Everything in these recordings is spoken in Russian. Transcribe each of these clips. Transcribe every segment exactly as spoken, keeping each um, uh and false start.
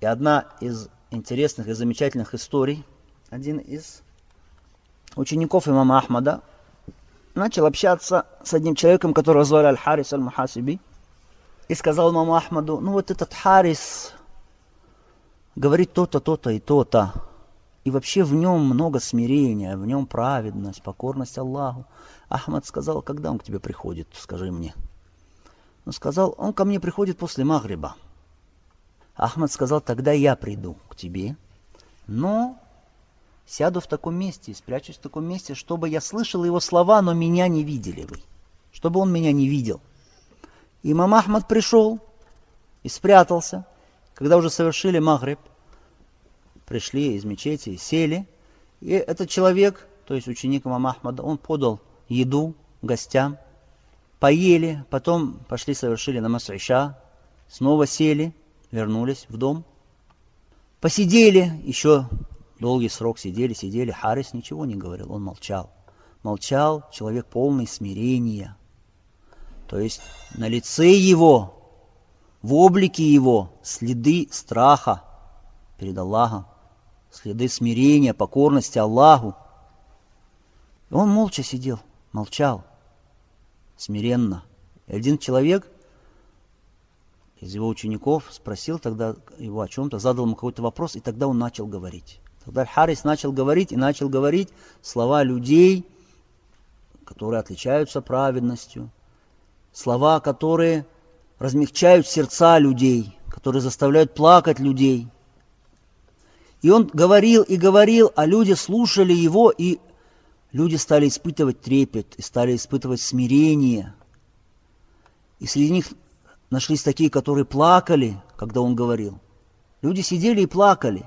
И одна из интересных и замечательных историй, один из учеников имама Ахмада начал общаться с одним человеком, которого звали Аль-Харис Аль-Мухасиби, и сказал имаму Ахмаду: ну вот этот Харис говорит то-то, то-то и то-то, и вообще в нем много смирения, в нем праведность, покорность Аллаху. Ахмад сказал: когда он к тебе приходит, скажи мне. Он сказал: он ко мне приходит после Магриба. Ахмад сказал: тогда я приду к тебе, но сяду в таком месте, спрячусь в таком месте, чтобы я слышал его слова, но меня не видели вы, чтобы он меня не видел. Имам Ахмад пришел и спрятался. Когда уже совершили Магриб, пришли из мечети, сели, и этот человек, то есть ученик имама Ахмада, он подал еду гостям, поели, потом пошли, совершили намаз иша, снова сели, вернулись в дом, посидели, еще долгий срок сидели, сидели. Харис ничего не говорил, он молчал. Молчал человек полный смирения. То есть на лице его, в облике его следы страха перед Аллахом, следы смирения, покорности Аллаху. И он молча сидел, молчал, смиренно. И один человек из его учеников спросил тогда его о чем-то, задал ему какой-то вопрос, и тогда он начал говорить. Тогда Харис начал говорить и начал говорить слова людей, которые отличаются праведностью, слова, которые размягчают сердца людей, которые заставляют плакать людей. И он говорил и говорил, а люди слушали его, и люди стали испытывать трепет, и стали испытывать смирение. И среди них нашлись такие, которые плакали, когда он говорил. Люди сидели и плакали.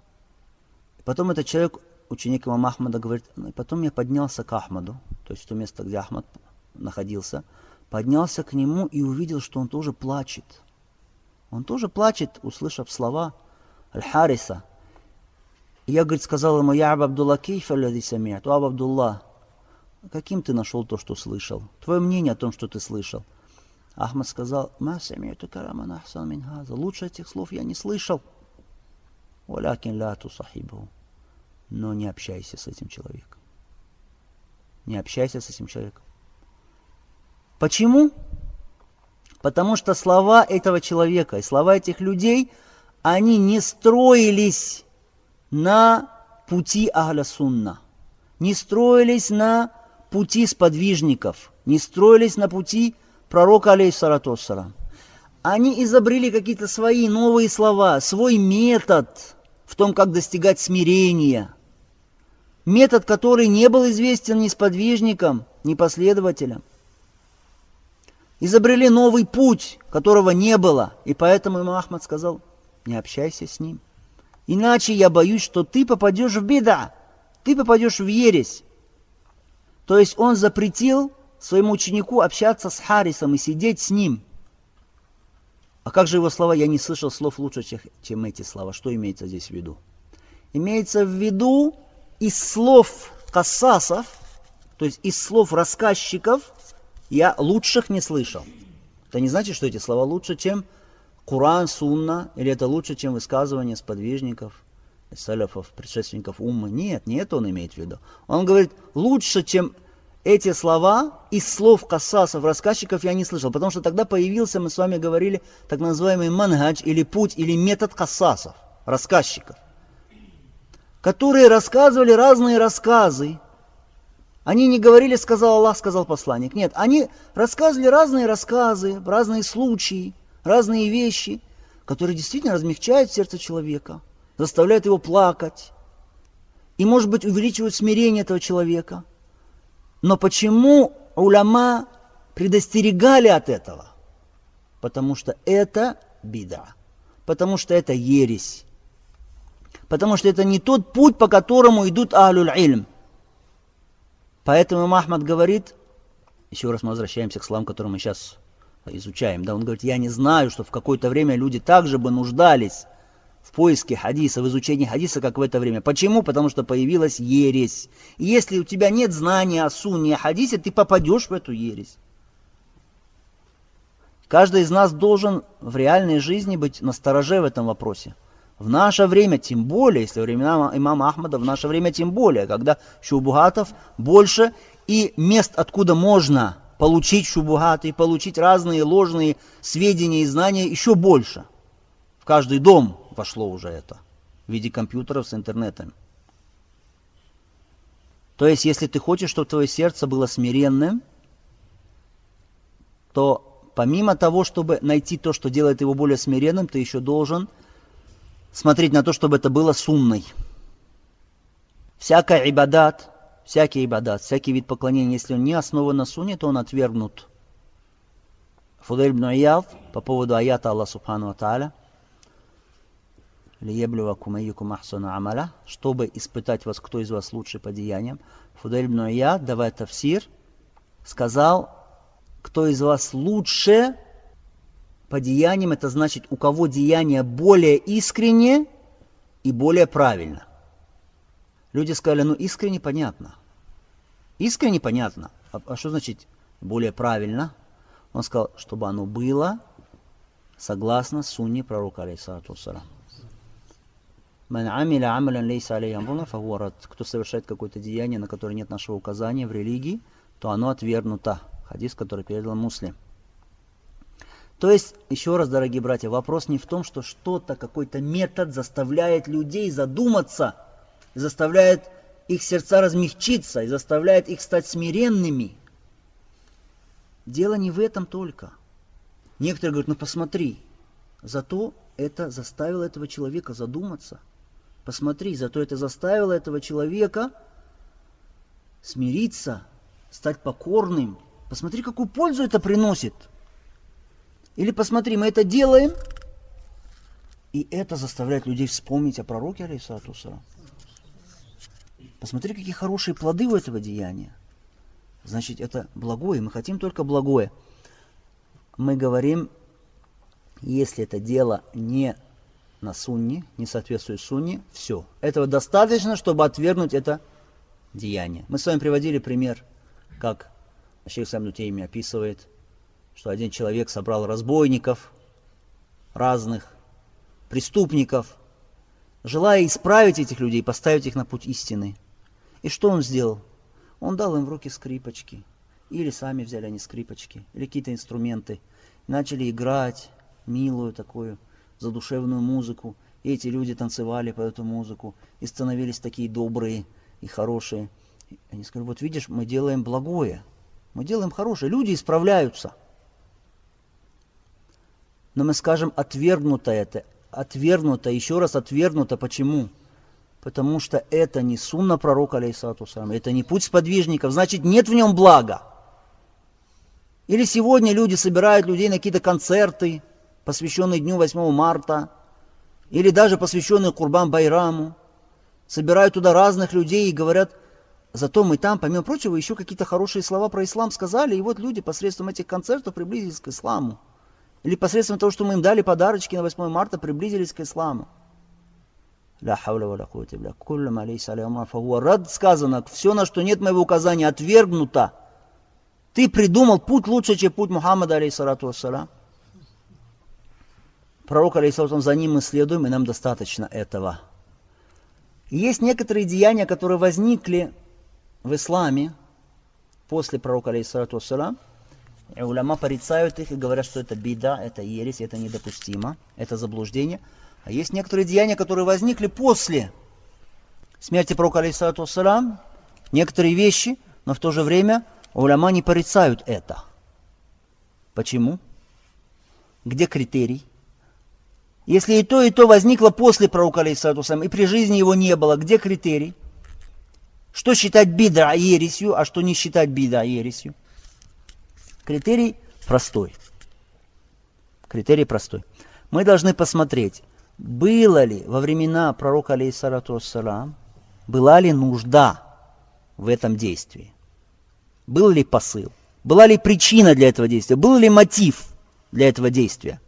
И потом этот человек, ученик имама Ахмада, говорит: ну, и потом я поднялся к Ахмаду, то есть в то место, где Ахмад находился, поднялся к нему и увидел, что он тоже плачет. Он тоже плачет, услышав слова Аль-Хариса. И я, говорит, сказал ему: я Абу Абдулла, кейфа лади сами'ат, о Абу Абдулла, каким ты нашел то, что слышал? Твое мнение о том, что ты слышал? Ахмад сказал: ма сами'ту караман ахсан мин хаза, лучше этих слов я не слышал. Валякин ла тусахибу, но не общайся с этим человеком. Не общайся с этим человеком. Почему? Потому что слова этого человека и слова этих людей, они не строились на пути Ахля Сунна, не строились на пути сподвижников, не строились на пути пророка алейхиссалату вассалам. Они изобрели какие-то свои новые слова, свой метод в том, как достигать смирения. Метод, который не был известен ни сподвижникам, ни последователям. Изобрели новый путь, которого не было. И поэтому имам Ахмад сказал: не общайся с ним. Иначе я боюсь, что ты попадешь в бида, ты попадешь в ересь. То есть он запретил своему ученику общаться с Харисом и сидеть с ним. А как же его слова? Я не слышал слов лучше, чем эти слова. Что имеется здесь в виду? Имеется в виду из слов кассасов, то есть из слов рассказчиков, я лучших не слышал. Это не значит, что эти слова лучше, чем Коран, Сунна, или это лучше, чем высказывания сподвижников, саляфов, предшественников уммы. Нет, не это он имеет в виду. Он говорит: лучше, чем эти слова из слов кассасов, рассказчиков я не слышал. Потому что тогда появился, мы с вами говорили, так называемый манхадж, или путь, или метод кассасов, рассказчиков, которые рассказывали разные рассказы. Они не говорили: сказал Аллах, сказал посланник. Нет, они рассказывали разные рассказы, разные случаи, разные вещи, которые действительно размягчают сердце человека, заставляют его плакать и, может быть, увеличивают смирение этого человека. Но почему уляма предостерегали от этого? Потому что это бида, потому что это ересь, потому что это не тот путь, по которому идут ахлюль ильм. Поэтому имам Ахмад говорит, еще раз мы возвращаемся к словам, которые мы сейчас изучаем, да, он говорит: я не знаю, что в какое-то время люди также бы нуждались в поиске хадиса, в изучении хадиса, как в это время. Почему? Потому что появилась ересь. И если у тебя нет знания о сунне, о хадисе, ты попадешь в эту ересь. Каждый из нас должен в реальной жизни быть настороже в этом вопросе. В наше время тем более, если времена имама Ахмада, в наше время тем более, когда шубухатов больше и мест, откуда можно получить шубухаты и получить разные ложные сведения и знания, еще больше. В каждый дом вошло уже это в виде компьютеров с интернетом. То есть, если ты хочешь, чтобы твое сердце было смиренным, то помимо того, чтобы найти то, что делает его более смиренным, ты еще должен смотреть на то, чтобы это было сунной. Всякий ибадат, всякий ибадат, всякий вид поклонения, если он не основан на сунне, то он отвергнут. Фудайль ибн Ияд по поводу аята Аллаха Субхану ва Тааля, «Лиеблювакум айюкум ахсану амаля», чтобы испытать вас, кто из вас лучше по деяниям. Фудайль ибн Ияд, давая тафсир, сказал, кто из вас лучше по деяниям, это значит, у кого деяние более искреннее и более правильно. Люди сказали, ну искренне понятно. Искренне понятно. А, а что значит более правильно? Он сказал, чтобы оно было согласно сунне пророка, алейхиссалату вассалям. Кто совершает какое-то деяние, на которое нет нашего указания в религии, то оно отвергнуто. Хадис, который передал Муслим. То есть, еще раз, дорогие братья, вопрос не в том, что что-то, какой-то метод заставляет людей задуматься, заставляет их сердца размягчиться и заставляет их стать смиренными. Дело не в этом только. Некоторые говорят, ну посмотри, зато это заставило этого человека задуматься. Посмотри, зато это заставило этого человека смириться, стать покорным. Посмотри, какую пользу это приносит. Или посмотри, мы это делаем, и это заставляет людей вспомнить о пророке, алейхиссалату вассалям. Посмотри, какие хорошие плоды у этого деяния. Значит, это благое, мы хотим только благое. Мы говорим, если это дело не на сунне, не соответствует сунне, все. Этого достаточно, чтобы отвергнуть это деяние. Мы с вами приводили пример, как шейх ислам ибн Теймия описывает, что один человек собрал разбойников, разных преступников, желая исправить этих людей, поставить их на путь истины. И что он сделал? Он дал им в руки скрипочки. Или сами взяли они скрипочки, или какие-то инструменты. Начали играть милую такую задушевную музыку. И эти люди танцевали под эту музыку. И становились такие добрые и хорошие. И они сказали, вот видишь, мы делаем благое. Мы делаем хорошее. Люди исправляются. Но мы скажем, отвергнуто это. Отвергнуто, еще раз отвергнуто. Почему? Потому что это не сунна пророка, алейхиссалату вассалям, это не путь сподвижников, значит нет в нем блага. Или сегодня люди собирают людей на какие-то концерты, посвященные Дню восьмого марта, или даже посвященные Курбан-Байраму, собирают туда разных людей и говорят, зато мы там, помимо прочего, еще какие-то хорошие слова про ислам сказали, и вот люди посредством этих концертов приблизились к исламу. Или посредством того, что мы им дали подарочки на восьмое марта, приблизились к исламу. Ля хауля ва ля куввата илля билля. Куллу ма лейса алейхи амрун фахуа рад, сказано, все, на что нет моего указания, отвергнуто. Ты придумал путь лучше, чем путь Мухаммада, алейхиссалату вассалям. Пророк, алейхиссалату вассалам, за ним мы следуем, и нам достаточно этого. И есть некоторые деяния, которые возникли в исламе после пророка, алейхиссалату вассалам, и уляма порицают их и говорят, что это бида, это ересь, это недопустимо, это заблуждение. А есть некоторые деяния, которые возникли после смерти пророка, алейхиссалату вассалам, некоторые вещи, но в то же время уляма не порицают это. Почему? Где критерий? Если и то, и то возникло после пророка, алейхиссалату вассалам, и при жизни его не было, где критерий? Что считать бида ересью, а что не считать бида ересью? Критерий простой. Критерий простой. Мы должны посмотреть, было ли во времена пророка, алейхиссалату вассалам, была ли нужда в этом действии? Был ли посыл? Была ли причина для этого действия? Был ли мотив для этого действия?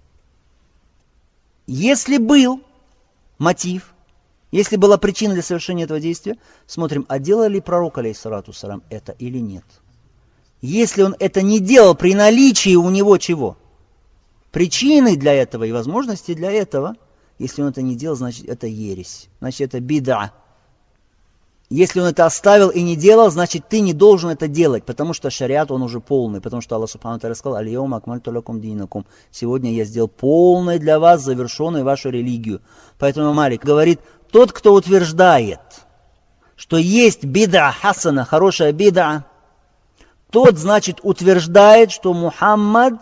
Если был мотив, если была причина для совершения этого действия, смотрим, а делал ли пророк, алейхиссалату вассалам, это или нет? Если он это не делал при наличии у него чего? Причины для этого и возможности для этого. Если он это не делал, значит это ересь. Значит это бид'a. Если он это оставил и не делал, значит ты не должен это делать, потому что шариат он уже полный, потому что Аллах Субхану ва Тааля сказал: «Аль-йаума акмальту лакум динакум». Сегодня я сделал полной для вас, завершенной вашу религию. Поэтому Малик говорит, тот, кто утверждает, что есть бид'a хасана, хорошая бид'a, тот, значит, утверждает, что Мухаммад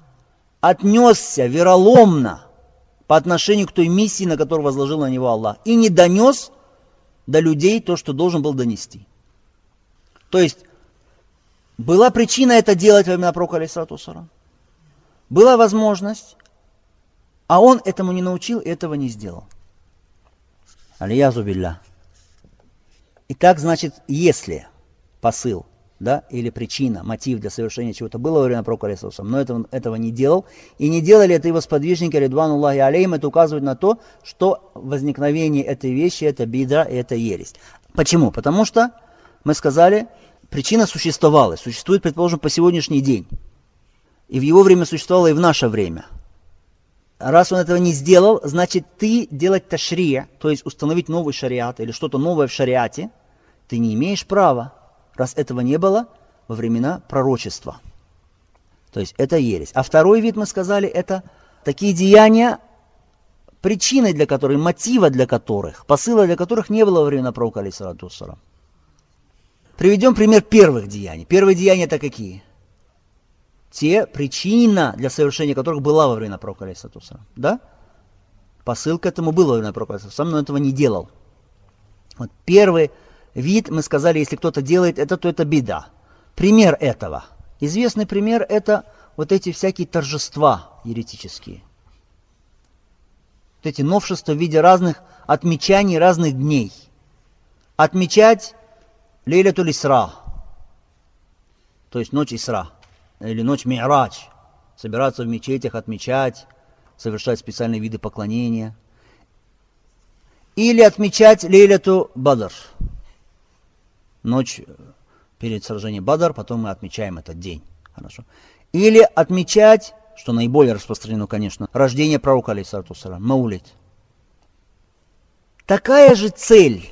отнесся вероломно по отношению к той миссии, на которую возложил на него Аллах, и не донес до людей то, что должен был донести. То есть, была причина это делать во времена пророка, алейхиссалату вассалам. Была возможность, а он этому не научил и этого не сделал. Алиязу билля. Итак, значит, если посыл, да, или причина, мотив для совершения чего-то было во время пророка, алейхиссалату вассалам, но этого, этого не делал, и не делали это его сподвижники, ридвануллахи алейхим, это указывает на то, что возникновение этой вещи это бид'a и это ересь. Почему? Потому что, мы сказали, причина существовала, существует, предположим, по сегодняшний день. И в его время существовало и в наше время. Раз он этого не сделал, значит ты делать ташрия, то есть установить новый шариат или что-то новое в шариате, ты не имеешь права, раз этого не было во времена пророчества. То есть это ересь. А второй вид, мы сказали, это такие деяния, причиной для которых, мотива для которых, посыла для которых не было во времена пророка, алейхиссалату вассалам. Приведем пример первых деяний. Первые деяния это какие? Те, причина для совершения которых была во времена пророка, алейхиссалату вассалам. Да? Посыл к этому был во времена пророка, алейхиссалату вассалам, но он этого не делал. Вот первый вид, мы сказали, если кто-то делает это, то это бида. Пример этого. Известный пример это вот эти всякие торжества еретические. Вот эти новшества в виде разных отмечаний разных дней. Отмечать Лейлятуль Исра, то есть ночь Исра, или ночь Ми'радж. Собираться в мечетях, отмечать, совершать специальные виды поклонения. Или отмечать Лейляту Бадр. Ночь перед сражением Бадр, потом мы отмечаем этот день. Хорошо. Или отмечать, что наиболее распространено, конечно, рождение пророка, алейхиссалату вассалам, Маулид. Такая же цель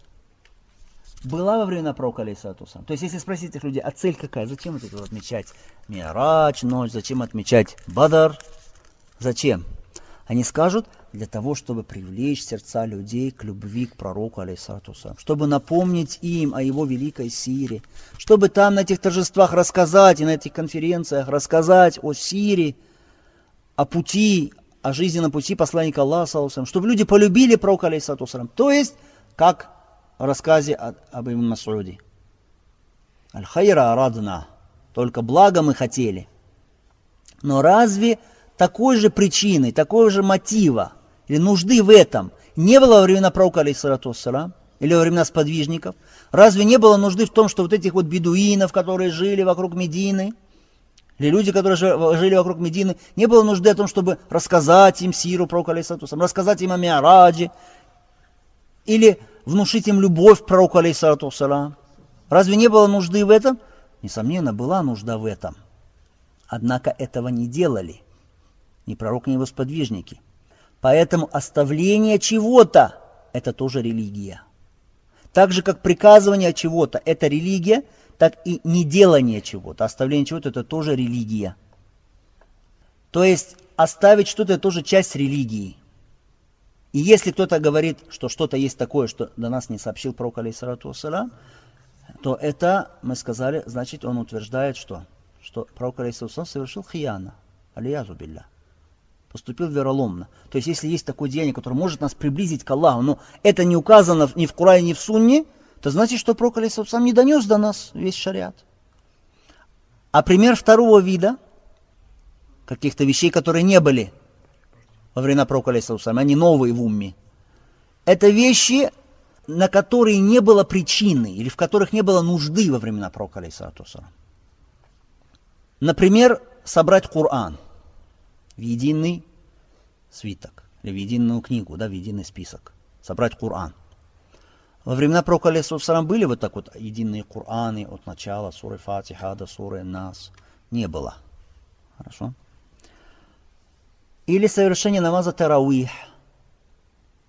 была во времена пророка, алейхиссалату вассалам. То есть, если спросить этих людей, а цель какая? Зачем это отмечать Ми'радж, ночь? Зачем отмечать Бадр? Зачем? Они скажут, для того, чтобы привлечь сердца людей к любви к пророку, алейхиссалату вассалам, чтобы напомнить им о его великой сире, чтобы там на этих торжествах рассказать и на этих конференциях рассказать о сире, о пути, о жизненном пути посланника Аллаха, саллаллаху алейхи ва саллям, чтобы люди полюбили пророка, алейхиссалату вассалам. То есть, как в рассказе об Ибн Мас'уде. Аль-хайра арадна, только благо мы хотели. Но разве такой же причиной, такой же мотива или нужды в этом не было во времена пророка, алейхиссалату вассалам, или во времена сподвижников? Разве не было нужды в том, что вот этих вот бедуинов, которые жили вокруг Медины, или люди, которые жили вокруг Медины, не было нужды о том, чтобы рассказать им сиру пророка, алейхиссалату вассалам, рассказать им о Ми'радже, или внушить им любовь к пророку, алейхиссалату вассалам? Разве не было нужды в этом? Несомненно, была нужда в этом. Однако этого не делали ни пророк, ни его сподвижники. Поэтому оставление чего-то – это тоже религия. Так же, как приказывание чего-то – это религия, так и неделание чего-то, оставление чего-то – это тоже религия. То есть, оставить что-то – это тоже часть религии. И если кто-то говорит, что что-то есть такое, что до нас не сообщил пророк, алейхиссалату вассалам, то это, мы сказали, значит, он утверждает, что, что пророк, алейхиссалату вассалам, совершил хияна, алиязу билля, поступил вероломно. То есть, если есть такое деяние, которое может нас приблизить к Аллаху, но это не указано ни в Коране, ни в Сунне, то значит, что пророк, алейхиссалату вассалам, не донес до нас весь шариат. А пример второго вида, каких-то вещей, которые не были во времена пророка, алейхиссалату вассалам, они новые в умме. Это вещи, на которые не было причины, или в которых не было нужды во времена пророка, алейхиссалату вассалам. Например, собрать Коран в единый свиток, или в единую книгу, да, в единый список. Собрать Коран. Во времена пророка, алейхиссалату вассалам, были вот так вот единые Кораны от начала суры Фатиха до суры Нас? Не было. Хорошо? Или совершение намаза тарауих,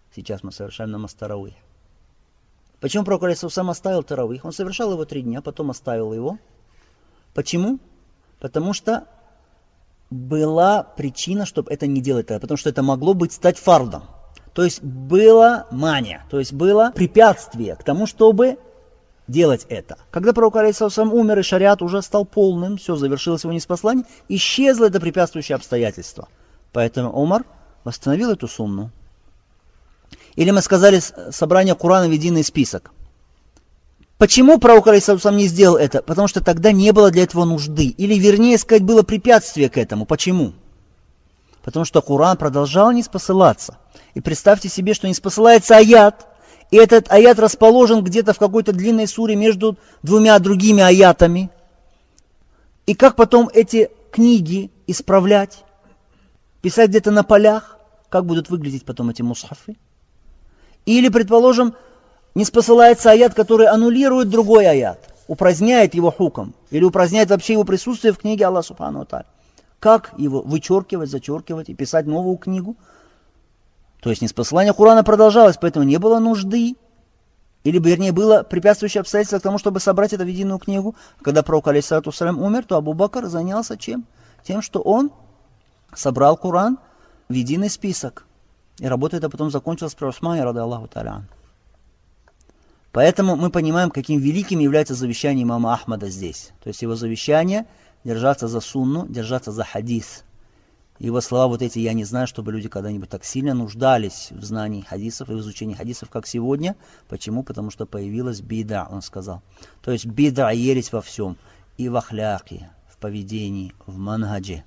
Сейчас мы совершаем намаз таравих. Почему пророк алейхиссалям оставил таравих? Он совершал его три дня, потом оставил его. Почему? Потому что была причина, чтобы это не делать, потому что это могло быть стать фардом. То есть было мания, то есть было препятствие к тому, чтобы делать это. Когда пророк алейхиссалям умер и шариат уже стал полным, все, завершилось его ниспослание, исчезло это препятствующее обстоятельство. Поэтому Умар восстановил эту сунну. Или мы сказали собрание Корана в единый список. Почему пророк алейхиссалям не сделал это? Потому что тогда не было для этого нужды. Или вернее сказать, было препятствие к этому. Почему? Потому что Коран продолжал ниспосылаться. И представьте себе, что ниспосылается аят, и этот аят расположен где-то в какой-то длинной суре между двумя другими аятами. И как потом эти книги исправлять? Писать где-то на полях? Как будут выглядеть потом эти мусхафы? Или, предположим, ниспосылается аят, который аннулирует другой аят, упраздняет его хуком, или упраздняет вообще его присутствие в книге Аллаха Субхану ва Тааля. Как его вычеркивать, зачеркивать и писать новую книгу? То есть ниспосылание Корана продолжалось, поэтому не было нужды, или, вернее, было препятствующее обстоятельство к тому, чтобы собрать это в единую книгу. Когда пророк алейхиссалям умер, то Абу Бакр занялся чем? Тем, что он собрал Коран в единый список. И работа эта потом закончилась при Усмане, рады Аллаху та'аля. Поэтому мы понимаем, каким великим является завещание имама Ахмада здесь. То есть его завещание держаться за сунну, держаться за хадис. Его слова вот эти, я не знаю, чтобы люди когда-нибудь так сильно нуждались в знании хадисов и в изучении хадисов, как сегодня. Почему? Потому что появилась бида, он сказал. То есть бида ересь во всем. И в ахляке, в поведении, в манхадже.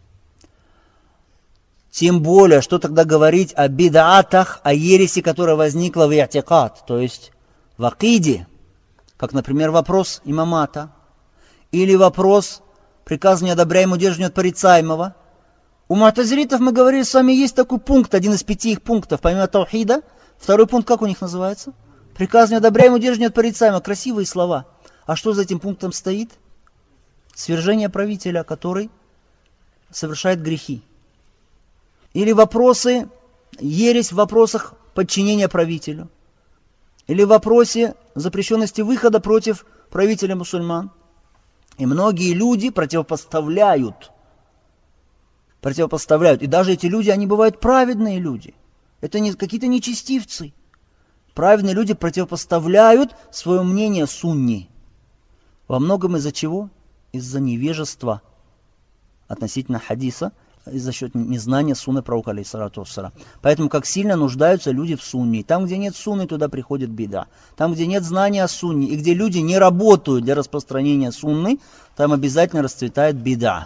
Тем более, что тогда говорить о бидаатах, о ереси, которая возникла в и'тикад, то есть в акиде, как, например, вопрос имамата, или вопрос приказ неодобряемого, удерживания от порицаемого. У му'тазилитов, мы говорили с вами, есть такой пункт, один из пяти их пунктов, помимо таухида. Второй пункт, как у них называется? Приказ неодобряемого, удерживания от порицаемого. Красивые слова. А что за этим пунктом стоит? Свержение правителя, который совершает грехи. Или вопросы, ересь в вопросах подчинения правителю. Или в вопросе запрещенности выхода против правителя мусульман. И многие люди противопоставляют, противопоставляют. И даже эти люди, они бывают праведные люди. Это не какие-то нечестивцы. Праведные люди противопоставляют свое мнение сунни. Во многом из-за чего? Из-за невежества относительно хадиса, и за счет незнания сунны пророка алейхиссалату вассалям. Поэтому как сильно нуждаются люди в сунне. Там, где нет сунны, туда приходит бида. Там, где нет знания о сунне, и где люди не работают для распространения сунны, там обязательно расцветает бида.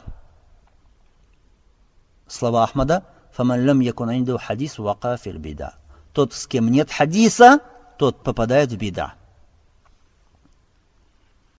Слова Ахмада: «Фаман лям якун инду хадис вака фил бида». Тот, с кем нет хадиса, тот попадает в бида.